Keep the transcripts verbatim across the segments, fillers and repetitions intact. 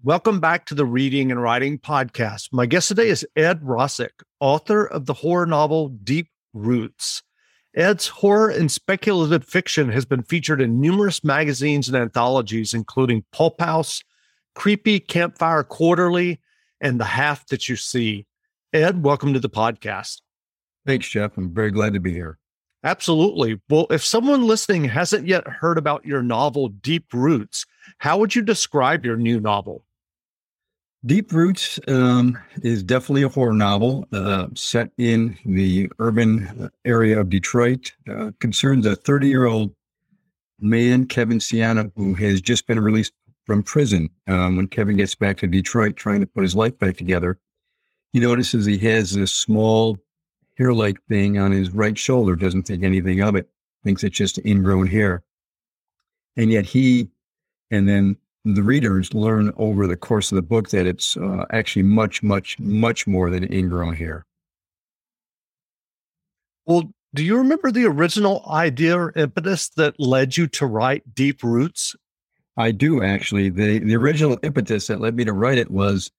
Welcome back to the Reading and Writing Podcast. My guest today is Ed Rosick, author of the horror novel Deep Roots. Ed's horror and speculative fiction has been featured in numerous magazines and anthologies, including Pulp House, Creepy, Campfire Quarterly, and The Half That You See. Ed, welcome to the podcast. Thanks, Jeff. I'm very glad to be here. Absolutely. Well, if someone listening hasn't yet heard about your novel, Deep Roots, how would you describe your new novel? Deep Roots um, is definitely a horror novel uh, set in the urban area of Detroit. Uh, concerns a thirty-year-old man, Kevin Sienna, who has just been released from prison. Um, when Kevin gets back to Detroit trying to put his life back together, he notices he has this small hair-like thing on his right shoulder, doesn't think anything of it, thinks it's just ingrown hair. And yet he, and then the readers learn over the course of the book that it's uh, actually much, much, much more than ingrown hair. Well, do you remember the original idea or impetus that led you to write Deep Roots? I do, actually. The, the original impetus that led me to write it was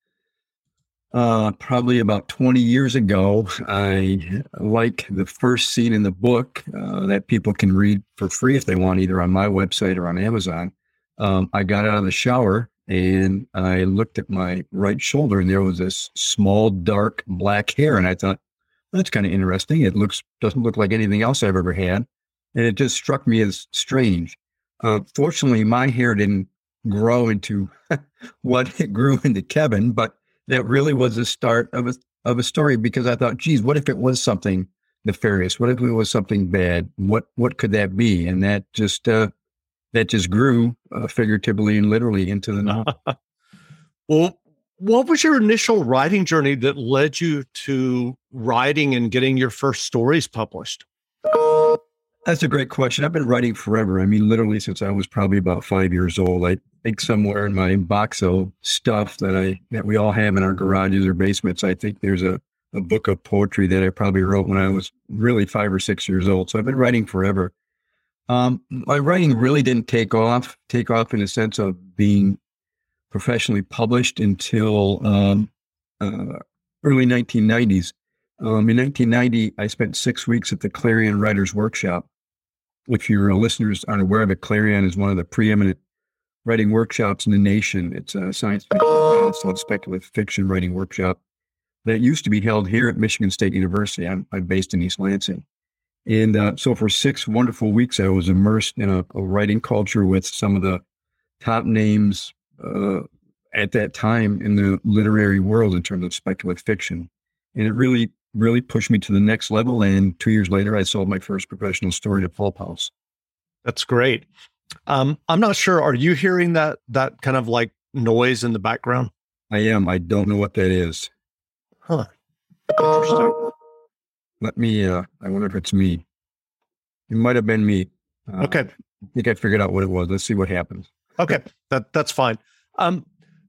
Uh, probably about twenty years ago. I like the first scene in the book uh, that people can read for free if they want, either on my website or on Amazon. Um, I got out of the shower and I looked at my right shoulder and there was this small, dark black hair. And I thought, that's kind of interesting. It looks, doesn't look like anything else I've ever had. And it just struck me as strange. Uh, fortunately, my hair didn't grow into what it grew into Kevin, but that really was the start of a of a story, because I thought, geez, what if it was something nefarious? What if it was something bad? What what could that be? And that just uh, that just grew uh, figuratively and literally into the novel. Well, what was your initial writing journey that led you to writing and getting your first stories published? That's a great question. I've been writing forever. I mean, literally since I was probably about five years old. I think somewhere in my box of stuff that I that we all have in our garages or basements, I think there's a, a book of poetry that I probably wrote when I was really five or six years old. So I've been writing forever. Um, my writing really didn't take off, take off in the sense of being professionally published until um, uh, early nineteen nineties. Um, in nineteen ninety, I spent six weeks at the Clarion Writers Workshop. If your listeners aren't aware of it, Clarion is one of the preeminent writing workshops in the nation. It's a science fiction, speculative fiction writing workshop that used to be held here at Michigan State University. I'm, I'm based in East Lansing. And uh, so for six wonderful weeks, I was immersed in a, a writing culture with some of the top names uh, at that time in the literary world in terms of speculative fiction. And it really really pushed me to the next level. And two years later, I sold my first professional story to Pulp House. That's great. Um, I'm not sure. Are you hearing that, that kind of like noise in the background? I am. I don't know what that is. Huh. Interesting. Let me, uh, I wonder if it's me. It might have been me. Uh, okay. I think I figured out what it was. Let's see what happens. Okay. That that's fine. Um,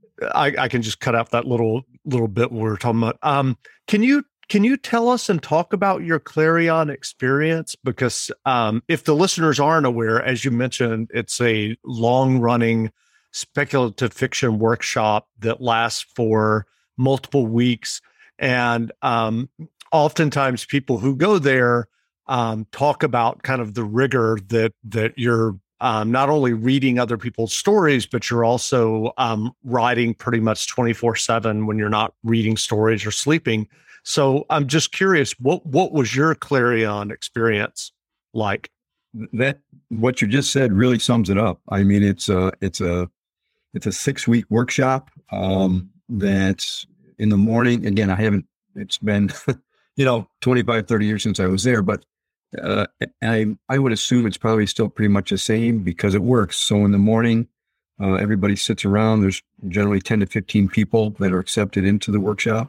I, I can just cut out that little, little bit we were talking about. Um, can you, Can you tell us and talk about your Clarion experience? Because um, if the listeners aren't aware, as you mentioned, it's a long-running speculative fiction workshop that lasts for multiple weeks. And um, oftentimes people who go there um, talk about kind of the rigor that that you're um, not only reading other people's stories, but you're also um, writing pretty much twenty-four seven when you're not reading stories or sleeping. So I'm just curious, what what was your Clarion experience like? That what you just said really sums it up. I mean, it's a it's a it's a six week workshop um, that's in the morning. Again, I haven't. It's been you know twenty-five, thirty years since I was there, but uh, I I would assume it's probably still pretty much the same because it works. So in the morning, uh, everybody sits around. There's generally ten to fifteen people that are accepted into the workshop.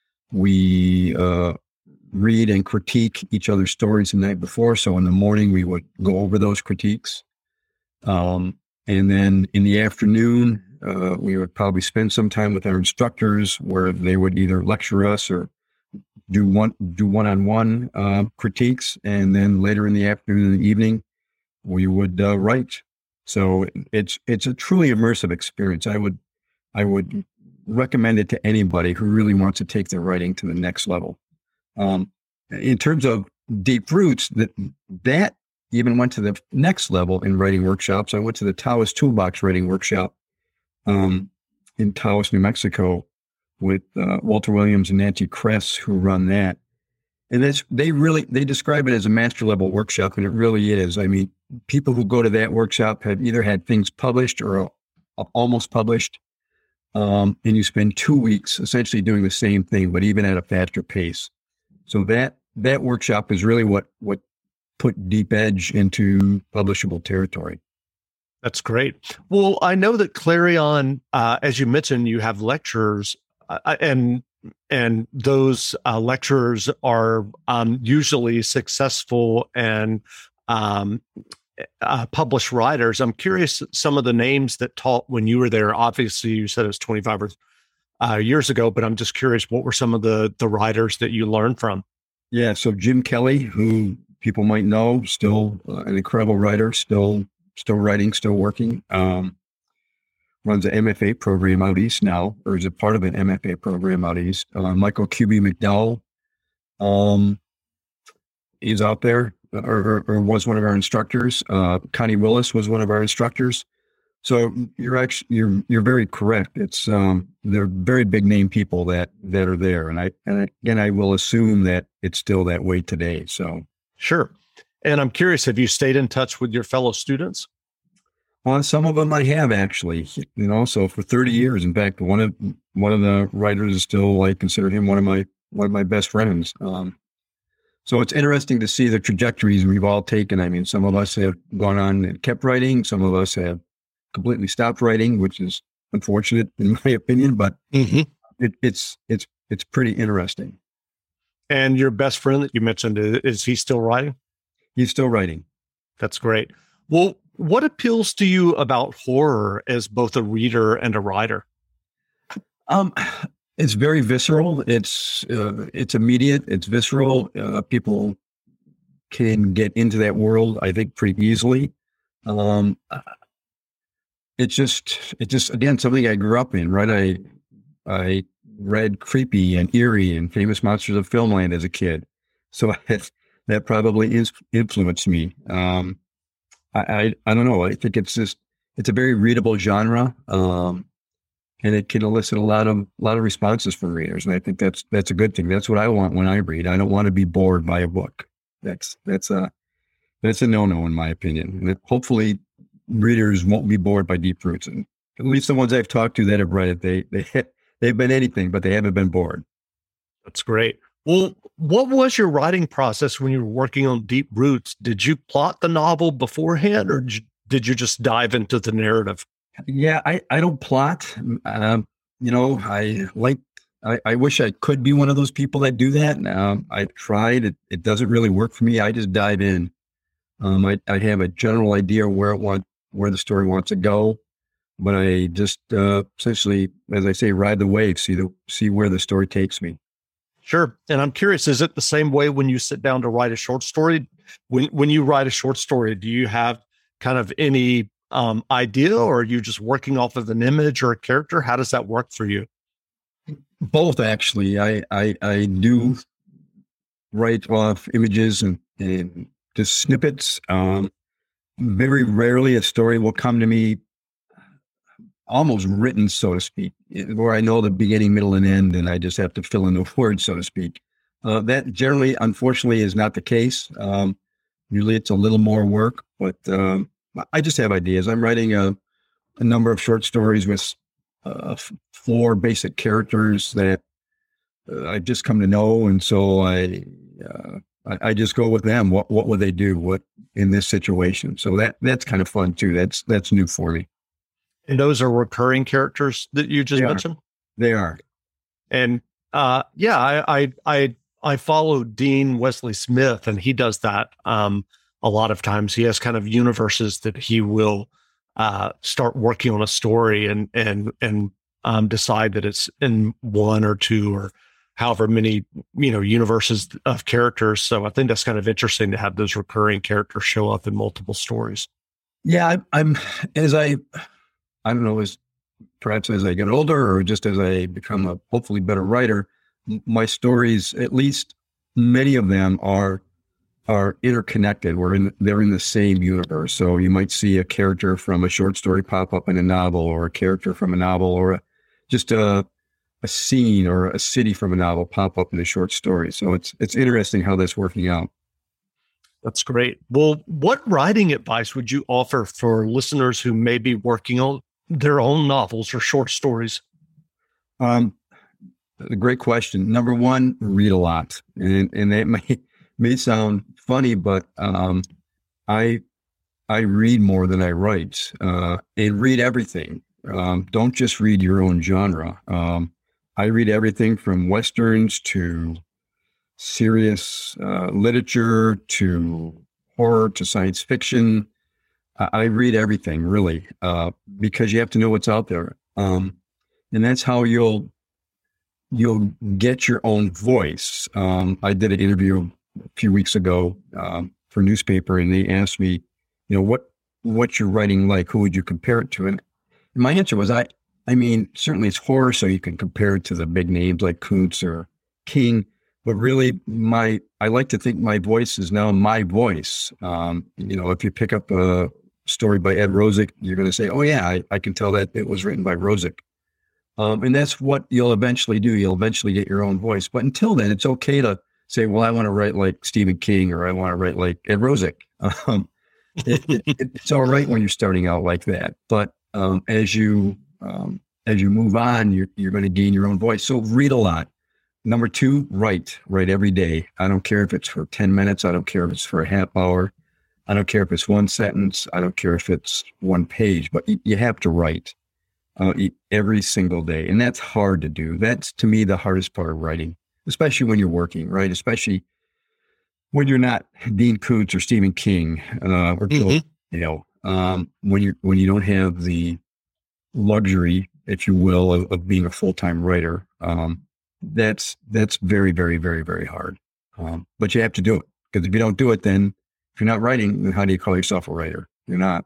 We uh, read and critique each other's stories the night before. So in the morning, we would go over those critiques. Um, and then in the afternoon, uh, we would probably spend some time with our instructors where they would either lecture us or do one do one-on-one uh, critiques. And then later in the afternoon and the evening, we would uh, write. So it's it's a truly immersive experience. I would I would recommend it to anybody who really wants to take their writing to the next level. Um, in terms of Deep Roots, that that even went to the next level in writing workshops. I went to the Taoist Toolbox writing workshop um, in Taos, New Mexico, with uh, Walter Williams and Nancy Kress, who run that. And that's, they really, they describe it as a master level workshop, and it really is. I mean, people who go to that workshop have either had things published or uh, almost published. Um, and you spend two weeks essentially doing the same thing, but even at a faster pace. So that, that workshop is really what, what put Deep Edge into publishable territory. That's great. Well, I know that Clarion, uh, as you mentioned, you have lectures, uh, and and those uh, lecturers are um, usually successful and um, uh, published writers. I'm curious some of the names that taught when you were there. Obviously, you said it was twenty-five or, uh, years ago, but I'm just curious, what were some of the the writers that you learned from? Yeah, so Jim Kelly, who people might know, still uh, an incredible writer, still still writing, still working. Um, runs an M F A program out east now, or is a part of an M F A program out east. Uh, Michael Q B McDowell, um, he's out there, or, or, or was one of our instructors. Uh, Connie Willis was one of our instructors. So you're actually you're you're very correct. It's um, they're very big name people that that are there, and I and again I will assume that it's still that way today. So sure. And I'm curious, have you stayed in touch with your fellow students? Well, some of them I have actually, you know, so for thirty years. In fact, one of one of the writers is still, I consider him one of my one of my best friends. Um, so it's interesting to see the trajectories we've all taken. I mean, some of us have gone on and kept writing. Some of us have completely stopped writing, which is unfortunate in my opinion, but mm-hmm. it, it's it's it's pretty interesting. And your best friend that you mentioned, is he still writing? He's still writing. That's great. Well, what appeals to you about horror as both a reader and a writer? Um, it's very visceral. It's uh, it's immediate. It's visceral. Uh, people can get into that world, I think, pretty easily. Um, it's just it's just again something I grew up in. Right, I I read Creepy and Eerie and Famous Monsters of Filmland as a kid, so that probably is, influenced me. Um, I, I, I don't know. I think it's just, it's a very readable genre. Um, and it can elicit a lot of, a lot of responses from readers. And I think that's, that's a good thing. That's what I want when I read. I don't want to be bored by a book. That's, that's a, that's a no-no in my opinion. And it, hopefully readers won't be bored by Deep Roots. And at least the ones I've talked to that have read it, they, they, they've been anything, but they haven't been bored. That's great. Well, what was your writing process when you were working on Deep Roots? Did you plot the novel beforehand, or did you just dive into the narrative? Yeah, I, I don't plot. Um, you know, I like, I, I wish I could be one of those people that do that. Um, I tried. It, it doesn't really work for me. I just dive in. Um, I, I have a general idea where it want, where the story wants to go, but I just uh, essentially, as I say, ride the wave, see the see where the story takes me. Sure. And I'm curious, is it the same way when you sit down to write a short story? When when you write a short story, do you have kind of any um, idea, or are you just working off of an image or a character? How does that work for you? Both, actually. I, I, I do write off images and, and just snippets. Um, very rarely a story will come to me almost written, so to speak, where I know the beginning, middle, and end, and I just have to fill in the words, so to speak. Uh, that generally, unfortunately, is not the case. Um, usually it's a little more work, but um, I just have ideas. I'm writing a, a number of short stories with uh, four basic characters that uh, I've just come to know, and so I, uh, I I just go with them. What what would they do? What in this situation? So that that's kind of fun too. That's that's new for me. And those are recurring characters that you just they mentioned? Are. They are. And uh, yeah, I, I, I, I follow Dean Wesley Smith, and he does that um, a lot of times. He has kind of universes that he will uh, start working on a story and, and, and um, decide that it's in one or two or however many, you know, universes of characters. So I think that's kind of interesting to have those recurring characters show up in multiple stories. Yeah, I, I'm, as I, I don't know, as perhaps as I get older or just as I become a hopefully better writer, m- my stories, at least many of them are are interconnected. We're in, they're in the same universe. So you might see a character from a short story pop up in a novel, or a character from a novel, or a, just a, a scene or a city from a novel pop up in a short story. So it's, it's interesting how that's working out. That's great. Well, what writing advice would you offer for listeners who may be working on their own novels or short stories? Um, a great question. Number one, read a lot. And, and that may, may sound funny, but um, I I read more than I write, uh, and read everything. Um, don't just read your own genre. Um, I read everything from Westerns to serious uh, literature to horror to science fiction. I, I read everything, really, uh, because you have to know what's out there. Um, and that's how you'll you'll get your own voice. Um, I did an interview a few weeks ago um, for a newspaper, and they asked me, you know, what what's your writing like? Who would you compare it to? And my answer was, I I mean, certainly it's horror, so you can compare it to the big names like Kuntz or King. But really, my I like to think my voice is now my voice. Um, you know, if you pick up a story by Ed Rosick, you're going to say, oh yeah, I, I can tell that it was written by Rosick. Um, and that's what you'll eventually do. You'll eventually get your own voice. But until then, it's okay to say, well, I want to write like Stephen King, or I want to write like Ed Rosick. Um, it, it, it's all right when you're starting out like that. But um, as you um, as you move on, you're, you're going to gain your own voice. So read a lot. Number two, write. Write every day. I don't care if it's for ten minutes. I don't care if it's for a half hour. I don't care if it's one sentence. I don't care if it's one page. But you, you have to write uh, every single day. And that's hard to do. That's, to me, the hardest part of writing, especially when you're working, right? Especially when you're not Dean Koontz or Stephen King, uh, or mm-hmm. you know, um, when you when you don't have the luxury, if you will, of, of being a full-time writer. Um, that's that's very, very, very, very hard. Um, but you have to do it, because if you don't do it, then if you're not writing, then how do you call yourself a writer? You're not.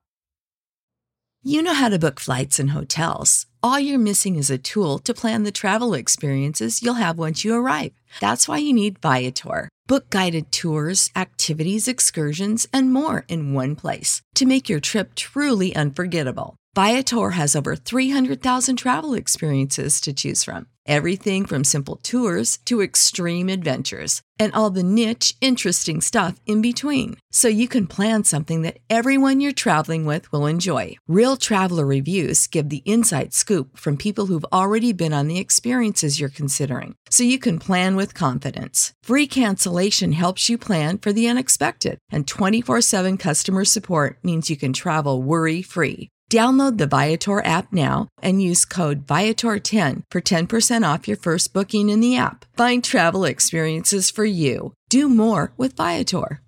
You know how to book flights and hotels. All you're missing is a tool to plan the travel experiences you'll have once you arrive. That's why you need Viator. Book guided tours, activities, excursions, and more in one place to make your trip truly unforgettable. Viator has over three hundred thousand travel experiences to choose from. Everything from simple tours to extreme adventures, and all the niche, interesting stuff in between. So you can plan something that everyone you're traveling with will enjoy. Real traveler reviews give the inside scoop from people who've already been on the experiences you're considering, so you can plan with confidence. Free cancellation helps you plan for the unexpected, and twenty-four seven customer support means you can travel worry-free. Download the Viator app now and use code Viator ten for ten percent off your first booking in the app. Find travel experiences for you. Do more with Viator.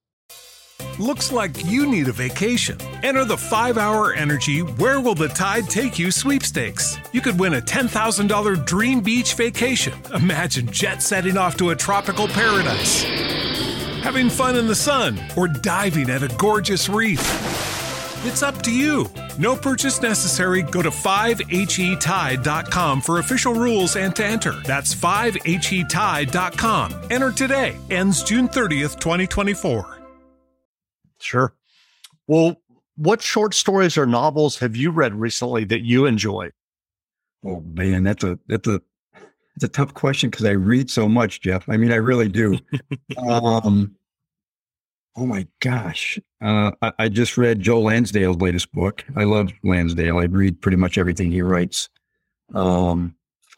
Looks like you need a vacation. Enter the five hour Energy Where Will the Tide Take You sweepstakes. You could win a ten thousand dollars dream beach vacation. Imagine jet setting off to a tropical paradise, having fun in the sun, or diving at a gorgeous reef. It's up to you. No purchase necessary. Go to five H E tide dot com for official rules and to enter. That's five H E tide dot com. Enter today. Ends June thirtieth, twenty twenty-four. Sure. Well, what short stories or novels have you read recently that you enjoy? Oh man, that's a that's a it's a tough question, because I read so much, Jeff. I mean, I really do. um, oh my gosh, uh, I, I just read Joe Lansdale's latest book. I love Lansdale. I read pretty much everything he writes. Um,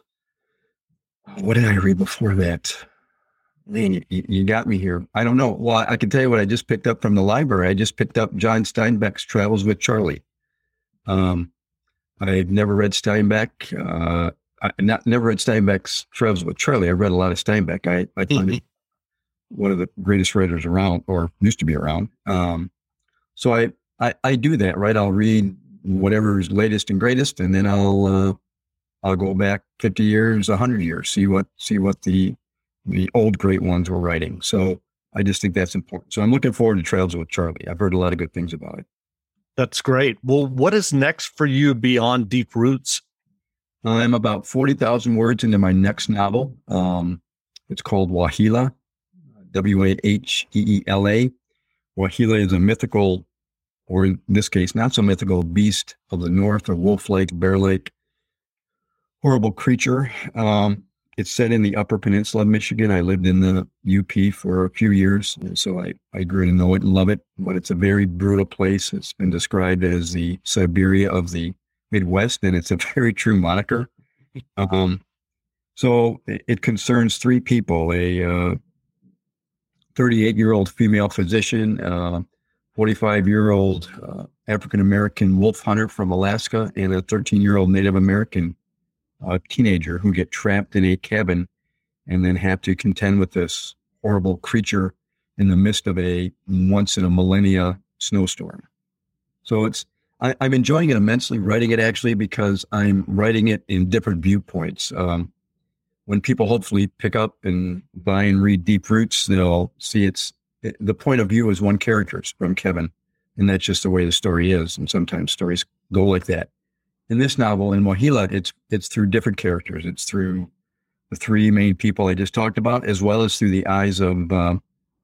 what did I read before that? Man, you, you got me here. I don't know. Well, I can tell you what I just picked up from the library. I just picked up John Steinbeck's Travels with Charlie. Um, I've never read Steinbeck. Uh, I not never read Steinbeck's Travels with Charlie. I read a lot of Steinbeck. I, I find mm-hmm. it one of the greatest writers around, or used to be around. Um, so I, I I do that, right? I'll read whatever is latest and greatest, and then I'll uh, I'll go back fifty years, one hundred years, see what see what the the old great ones were writing. So I just think that's important. So I'm looking forward to Trails with Charlie. I've heard a lot of good things about it. That's great. Well, what is next for you beyond Deep Roots? I'm about forty thousand words into my next novel. Um, it's called Waheela, W A H E E L A. Waheela is a mythical, or in this case, not so mythical, beast of the north, or Wolf Lake, Bear Lake, horrible creature. Um, it's set in the Upper Peninsula of Michigan. I lived in the U P for a few years, and so I, I grew to know it and love it. But it's a very brutal place. It's been described as the Siberia of the Midwest, and it's a very true moniker. Um, so it, it concerns three people, a uh, thirty-eight-year-old female physician, uh, forty-five-year-old uh, African-American wolf hunter from Alaska, and a thirteen-year-old Native American uh, teenager who get trapped in a cabin and then have to contend with this horrible creature in the midst of a once-in-a-millennia snowstorm. So it's I, I'm enjoying it immensely, writing it actually, because I'm writing it in different viewpoints. Um, when people hopefully pick up and buy and read Deep Roots, they'll see it's it, the point of view is one character, it's from Kevin, and that's just the way the story is. And sometimes stories go like that. In this novel, in Waheela, it's it's through different characters. It's through the three main people I just talked about, as well as through the eyes of uh,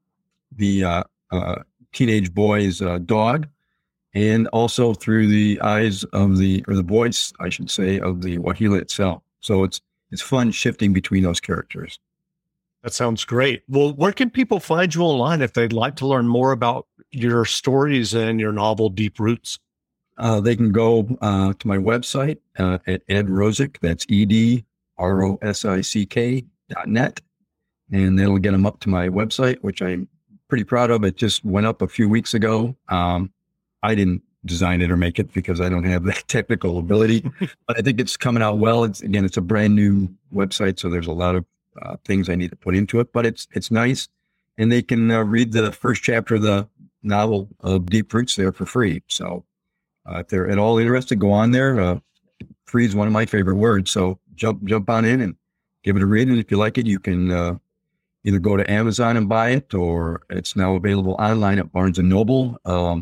the uh, uh, teenage boy's uh, dog, and also through the eyes of the, or the voice, I should say, of the Waheela itself. So it's it's fun shifting between those characters. That sounds great. Well, where can people find you online if they'd like to learn more about your stories and your novel, Deep Roots? Uh, they can go uh, to my website uh, at Ed Rosick, that's E D R O S I C K dot net, and that'll get them up to my website, which I'm pretty proud of. It just went up a few weeks ago. Um, I didn't design it or make it because I don't have that technical ability, but I think it's coming out well. It's, again, it's a brand new website, so there's a lot of uh, things I need to put into it, but it's it's nice, and they can uh, read the first chapter of the novel of Deep Roots there for free. So uh, if they're at all interested, go on there. Uh, free is one of my favorite words, so jump jump on in and give it a read, and if you like it, you can uh, either go to Amazon and buy it, or it's now available online at Barnes and Noble. Um,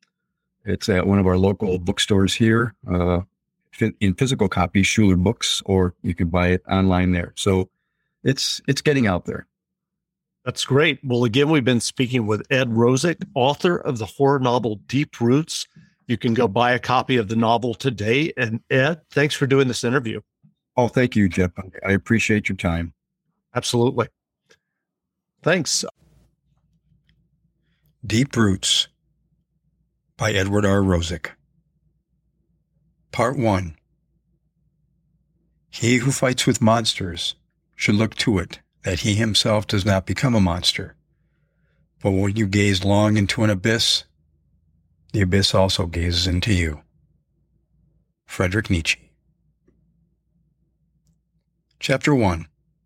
It's at one of our local bookstores here, uh, in physical copies, Schuler Books, or you can buy it online there. So it's it's getting out there. That's great. Well, again, we've been speaking with Ed Rosick, author of the horror novel Deep Roots. You can go buy a copy of the novel today. And Ed, thanks for doing this interview. Oh, thank you, Jeff. I appreciate your time. Absolutely. Thanks. Deep Roots by Edward R. Rosick. Part one. He who fights with monsters should look to it that he himself does not become a monster. But when you gaze long into an abyss, the abyss also gazes into you. Friedrich Nietzsche. Chapter one.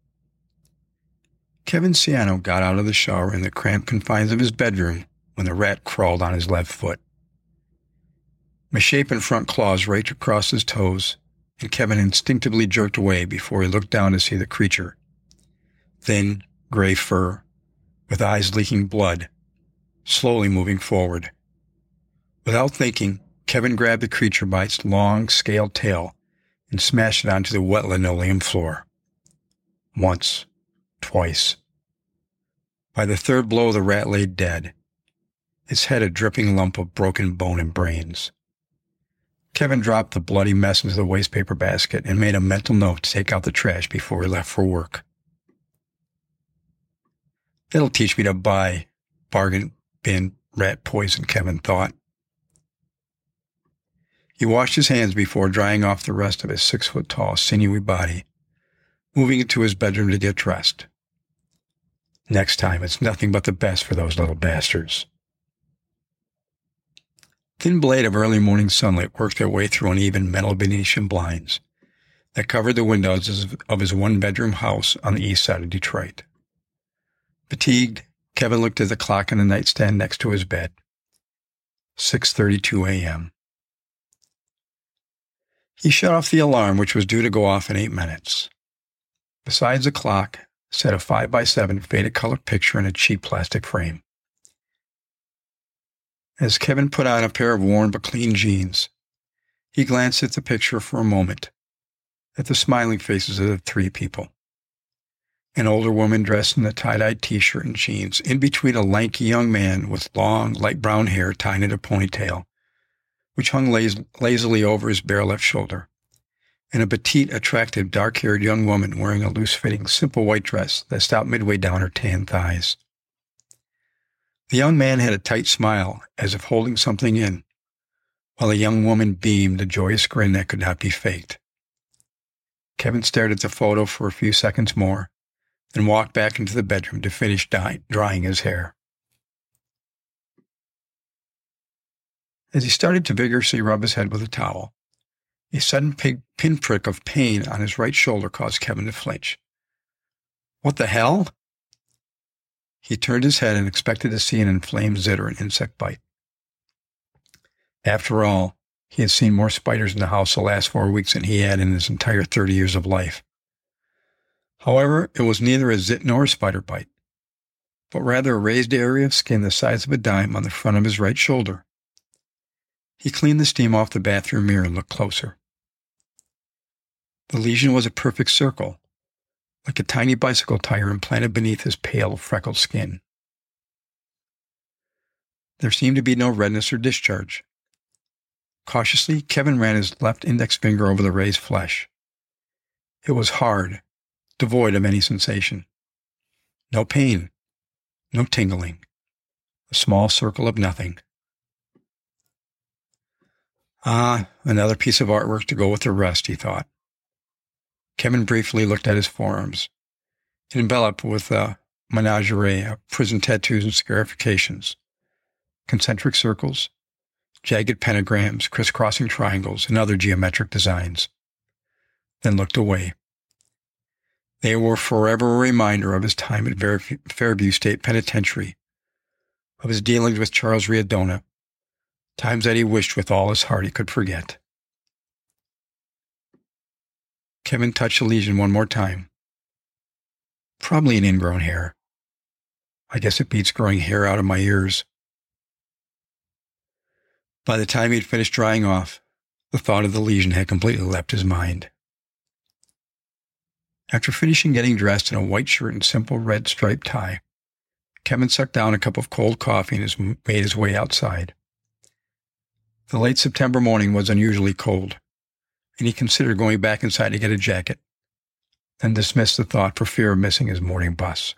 Kevin Ciano got out of the shower in the cramped confines of his bedroom when the rat crawled on his left foot. Misshapen front claws raked across his toes, and Kevin instinctively jerked away before he looked down to see the creature. Thin, gray fur, with eyes leaking blood, slowly moving forward. Without thinking, Kevin grabbed the creature by its long, scaled tail and smashed it onto the wet linoleum floor. Once, twice. By the third blow, the rat lay dead, its head a dripping lump of broken bone and brains. Kevin dropped the bloody mess into the wastepaper basket and made a mental note to take out the trash before he left for work. That'll teach me to buy bargain bin rat poison, Kevin thought. He washed his hands before drying off the rest of his six-foot-tall, sinewy body, moving into his bedroom to get dressed. Next time, it's nothing but the best for those little bastards. Thin blade of early morning sunlight worked their way through uneven metal Venetian blinds that covered the windows of his one-bedroom house on the east side of Detroit. Fatigued, Kevin looked at the clock on the nightstand next to his bed. six thirty-two a.m. He shut off the alarm, which was due to go off in eight minutes. Besides the clock sat a five by seven faded colored picture in a cheap plastic frame. As Kevin put on a pair of worn but clean jeans, he glanced at the picture for a moment, at the smiling faces of the three people. An older woman dressed in a tie-dyed t-shirt and jeans, in between a lanky young man with long, light brown hair tied in a ponytail, which hung laz- lazily over his bare left shoulder, and a petite, attractive, dark-haired young woman wearing a loose-fitting, simple white dress that stopped midway down her tan thighs. The young man had a tight smile, as if holding something in, while the young woman beamed a joyous grin that could not be faked. Kevin stared at the photo for a few seconds more, then walked back into the bedroom to finish dye- drying his hair. As he started to vigorously rub his head with a towel, a sudden pig- pinprick of pain on his right shoulder caused Kevin to flinch. What the hell? He turned his head and expected to see an inflamed zit or an insect bite. After all, he had seen more spiders in the house the last four weeks than he had in his entire thirty years of life. However, it was neither a zit nor a spider bite, but rather a raised area of skin the size of a dime on the front of his right shoulder. He cleaned the steam off the bathroom mirror and looked closer. The lesion was a perfect circle, like a tiny bicycle tire implanted beneath his pale, freckled skin. There seemed to be no redness or discharge. Cautiously, Kevin ran his left index finger over the raised flesh. It was hard, devoid of any sensation. No pain, no tingling, a small circle of nothing. Ah, another piece of artwork to go with the rest, he thought. Kevin briefly looked at his forearms, enveloped with a menagerie of prison tattoos and scarifications, concentric circles, jagged pentagrams, crisscrossing triangles, and other geometric designs, then looked away. They were forever a reminder of his time at Fairview State Penitentiary, of his dealings with Charles Riodona, times that he wished with all his heart he could forget. Kevin touched the lesion one more time. Probably an ingrown hair. I guess it beats growing hair out of my ears. By the time he had finished drying off, the thought of the lesion had completely left his mind. After finishing getting dressed in a white shirt and simple red striped tie, Kevin sucked down a cup of cold coffee and made his way outside. The late September morning was unusually cold, and he considered going back inside to get a jacket, then dismissed the thought for fear of missing his morning bus.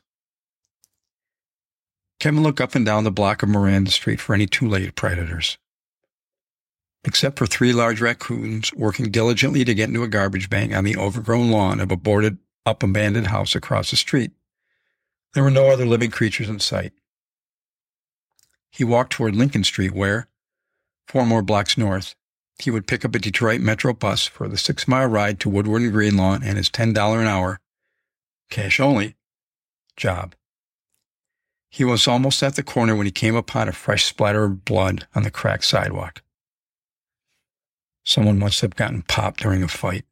Kevin looked up and down the block of Miranda Street for any too late predators. Except for three large raccoons working diligently to get into a garbage bank on the overgrown lawn of a boarded-up abandoned house across the street, there were no other living creatures in sight. He walked toward Lincoln Street where, four more blocks north, he would pick up a Detroit Metro bus for the six-mile ride to Woodward and Greenlawn and his ten dollars an hour, cash only, job. He was almost at the corner when he came upon a fresh splatter of blood on the cracked sidewalk. Someone must have gotten popped during a fight.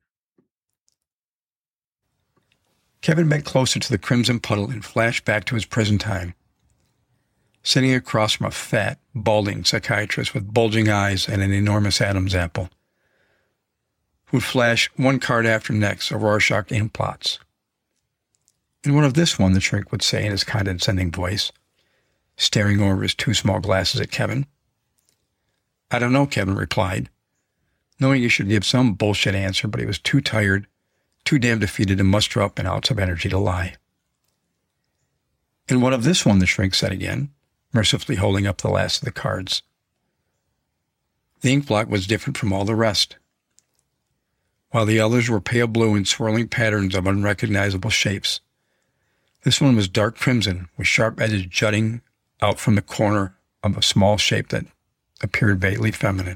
Kevin bent closer to the crimson puddle and flashed back to his prison time. Sitting across from a fat, balding psychiatrist with bulging eyes and an enormous Adam's apple, who would flash one card after next of Rorschach ink plots. And what of this one, the shrink would say in his condescending voice, staring over his two small glasses at Kevin. I don't know, Kevin replied, knowing he should give some bullshit answer, but he was too tired, too damn defeated to muster up an ounce of energy to lie. And what of this one, the shrink said again, mercifully holding up the last of the cards. The ink blot was different from all the rest. While the others were pale blue and swirling patterns of unrecognizable shapes, this one was dark crimson with sharp edges jutting out from the corner of a small shape that appeared vaguely feminine.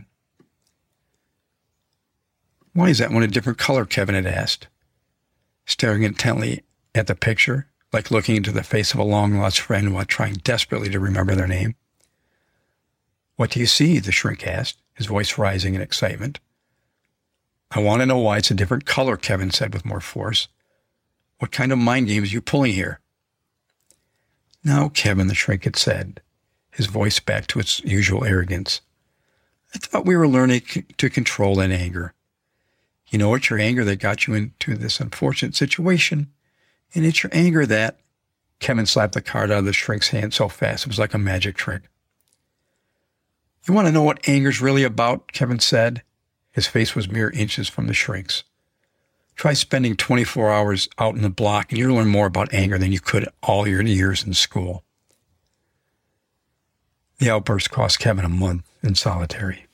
Why is that one a different color? Kevin had asked, staring intently at the picture, like looking into the face of a long-lost friend while trying desperately to remember their name. What do you see? The shrink asked, his voice rising in excitement. I want to know why it's a different color, Kevin said with more force. What kind of mind games are you pulling here? Now, Kevin, the shrink had said, his voice back to its usual arrogance. I thought we were learning c- to control that anger. You know, it's your anger that got you into this unfortunate situation, and it's your anger that... Kevin slapped the card out of the shrink's hand so fast it was like a magic trick. You want to know what anger's really about? Kevin said. His face was mere inches from the shrink's. Try spending twenty-four hours out in the block and you'll learn more about anger than you could all your years in school. The outburst cost Kevin a month in solitary.